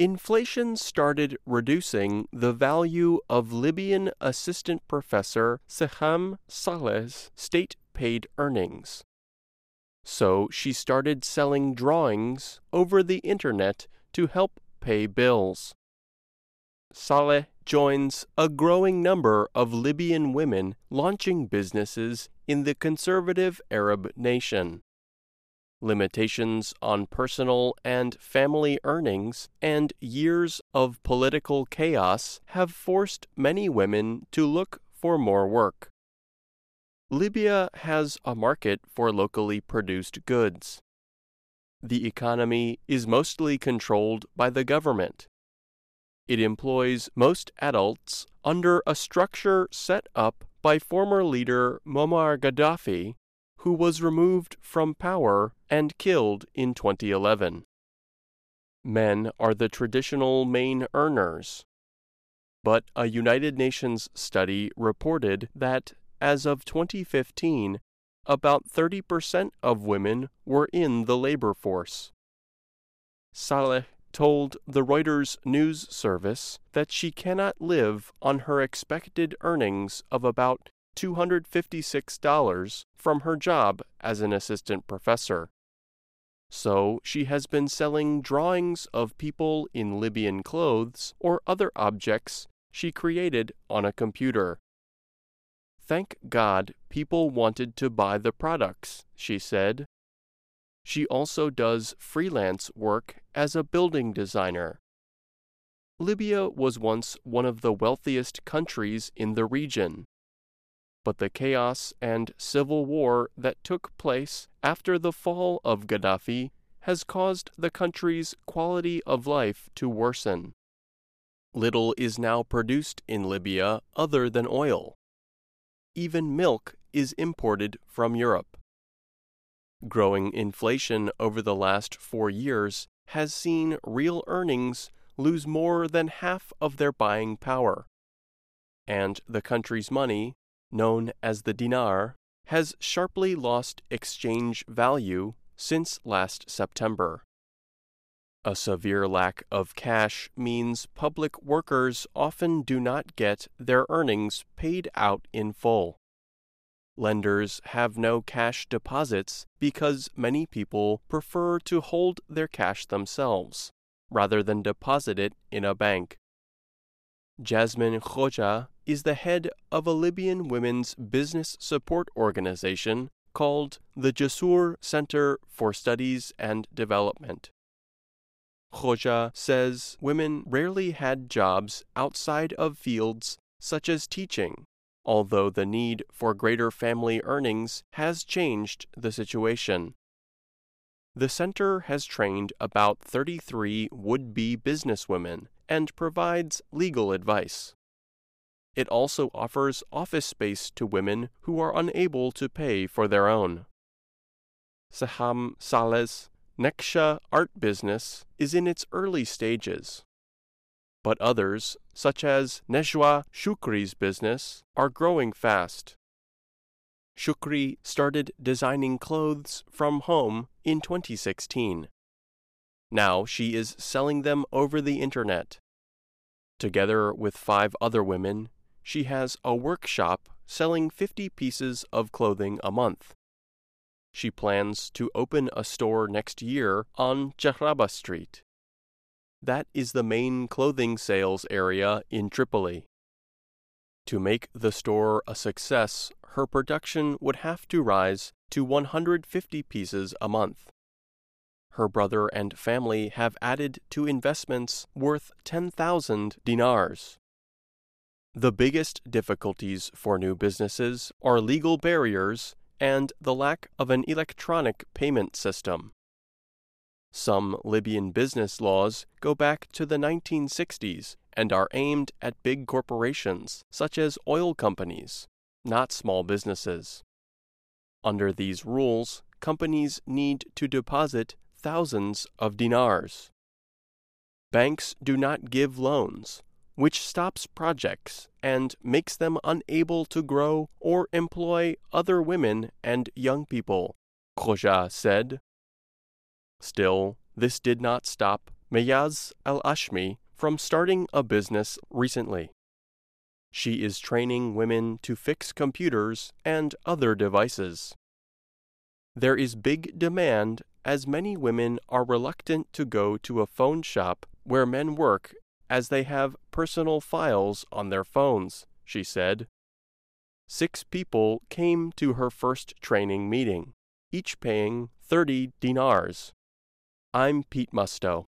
Inflation started reducing the value of Libyan assistant professor Seham Saleh's state-paid earnings. So she started selling drawings over the internet to help pay bills. Saleh joins a growing number of Libyan women launching businesses in the conservative Arab nation. Limitations on personal and family earnings and years of political chaos have forced many women to look for more work. Libya has a market for locally produced goods. The economy is mostly controlled by the government. It employs most adults under a structure set up by former leader Muammar Gaddafi, who was removed from power and killed in 2011. Men are the traditional main earners. But a United Nations study reported that, as of 2015, about 30% of women were in the labor force. Saleh told the Reuters news service that she cannot live on her expected earnings of about $256 from her job as an assistant professor. So she has been selling drawings of people in Libyan clothes or other objects she created on a computer. Thank God people wanted to buy the products, she said. She also does freelance work as a building designer. Libya was once one of the wealthiest countries in the region. But the chaos and civil war that took place after the fall of Gaddafi has caused the country's quality of life to worsen. Little is now produced in Libya other than oil. Even milk is imported from Europe. Growing inflation over the last 4 years has seen real earnings lose more than half of their buying power. And the country's money, known as the dinar, has sharply lost exchange value since last September. A severe lack of cash means public workers often do not get their earnings paid out in full. Lenders have no cash deposits because many people prefer to hold their cash themselves, rather than deposit it in a bank. Jasmine Khoja is the head of a Libyan women's business support organization called the Jasur Center for Studies and Development. Khoja says women rarely had jobs outside of fields such as teaching, although the need for greater family earnings has changed the situation. The center has trained about 33 would-be businesswomen and provides legal advice. It also offers office space to women who are unable to pay for their own. Seham Saleh's Neksha art business is in its early stages. But others, such as Nejwa Shukri's business, are growing fast. Shukri started designing clothes from home in 2016. Now she is selling them over the internet. Together with 5 other women, she has a workshop selling 50 pieces of clothing a month. She plans to open a store next year on Jahraba Street. That is the main clothing sales area in Tripoli. To make the store a success, her production would have to rise to 150 pieces a month. Her brother and family have added to investments worth 10,000 dinars. The biggest difficulties for new businesses are legal barriers and the lack of an electronic payment system. Some Libyan business laws go back to the 1960s and are aimed at big corporations, such as oil companies, not small businesses. Under these rules, companies need to deposit thousands of dinars. Banks do not give loans, which stops projects and makes them unable to grow or employ other women and young people, Khoja said. Still, this did not stop Mayaz Al-Ashmi, from starting a business recently. She is training women to fix computers and other devices. There is big demand as many women are reluctant to go to a phone shop where men work as they have personal files on their phones, she said. 6 people came to her first training meeting, each paying 30 dinars. I'm Pete Musto.